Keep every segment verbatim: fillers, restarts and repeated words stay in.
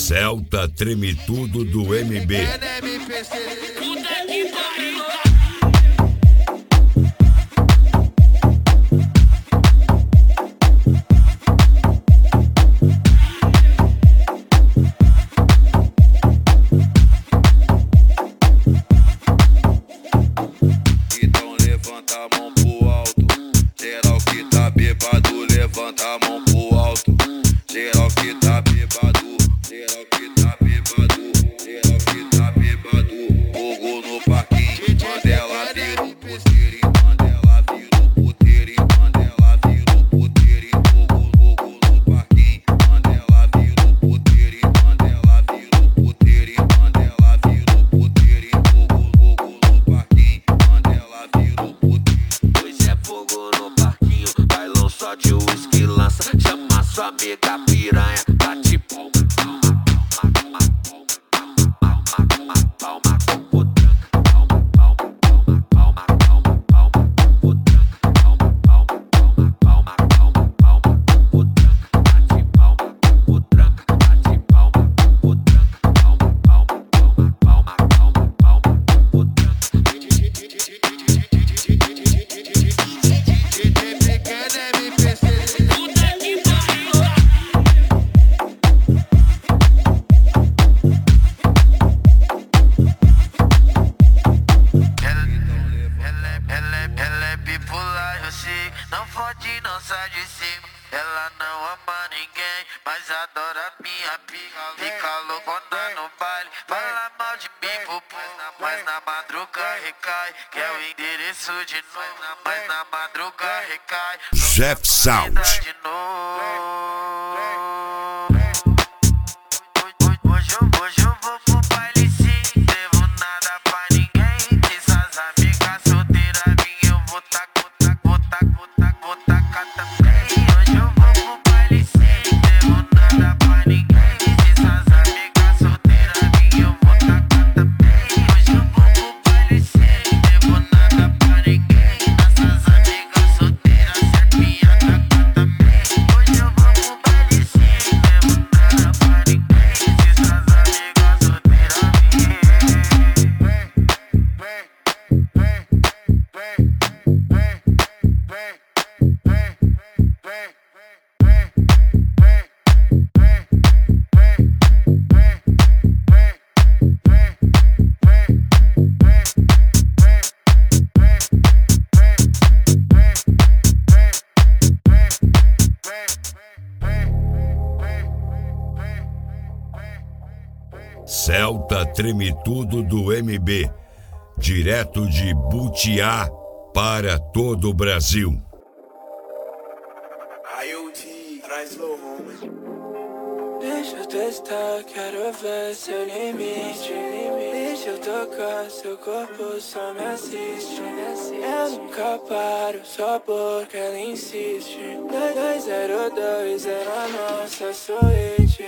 Celta treme tudo do M B. Então levanta a mão pro alto. Geral que tá bêbado, levanta a mão pro alto. Geral que tá bêbado, geral que tá bêbado, geral que tá bêbado. Fogo no parquinho, Mandela vira o puteiro, Mandela vira o puteiro, Mandela vira o puteiro. Fogo, fogo no parquinho, Mandela vira o puteiro, Mandela vira o puteiro, Mandela vira o puteiro. Fogo, fogo no parquinho, Mandela vira o puteiro. Hoje é fogo no parquinho, bailão só de uísque lança. Chama sua amiga piranha, bate palma, palma, palma, palma, palma, palma, com potranca, palma, palma, palma, palma, palma, palma, com potranca, palma, palma, palma, palma, palma, palma, com potranca, bate palma, com potranca, bate palma, com potranca, palma, palma, palma, palma, palma, palma, com potranca. Não fode, não sai de cima. Ela não ama ninguém, mas adora minha pica. Fica loucona no baile, fala mal de mim pro povo. Mas na madruga recai, quer o endereço de novo. Mas na madruga recai, Jeff Sound. de novo. Hoje eu, hoje eu vou pro baile sim. Devo nada pra ninguém. Essas amigas solteiras minhas eu vou tacar, vou tacar, vou tacar, vou tacar também. Hoje eu vou pro baile sim. Devo nada pra ninguém. Essas amigas solteiras minhas eu vou tacar também. Hoje eu vou pro baile sim. Devo nada pra ninguém. Essas amigas solteiras é minha tacar também. Hoje eu vou pro baile sim. Devo nada pra ninguém. Essas amigas solteiras minhas. Celta treme tudo do M B. Direto de Butiá para todo o Brasil. I O T, traz low, homem. Deixa eu testar, quero ver seu limite. Deixa eu tocar, seu corpo só me assiste. Eu nunca paro, só porque ela insiste. dois zero dois é a nossa suíte.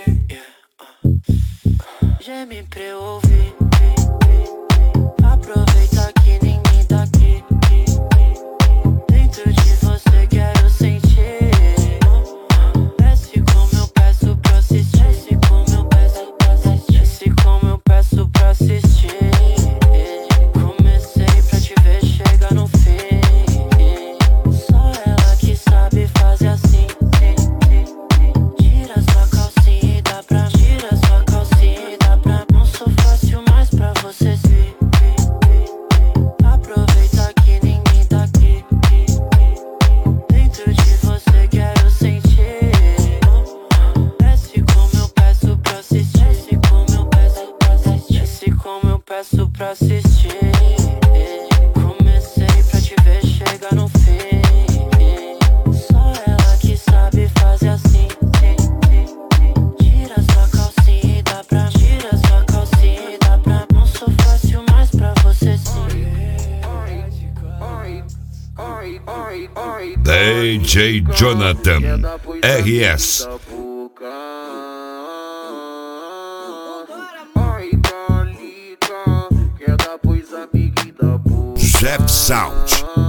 Geme pra eu ouvir. Aproveita que ninguém tá aqui. Dentro de você quero sentir. Desce como eu peço pra assistir. Desce como eu peço pra assistir. Desce como eu peço pra assistir. Comecei pra te ver chegar no fim. Só ela que sabe fazer assim. Tira sua calcinha e dá pra. Tira sua calcinha e dá pra. Não sou fácil mais pra você se. Aproveita que ninguém tá aqui. Dentro de você quero sentir. Desce como eu peço pra assistir. Desce como eu peço pra assistir. Desce como eu peço pra assistir. Comecei pra te ver chegar no fim. Só ela que sabe fazer assim. Tira sua calcinha e dá pra. Tira sua calcinha e dá pra. Não sou fácil mais pra você sim. D J Jonathan R S. Jeff Sound.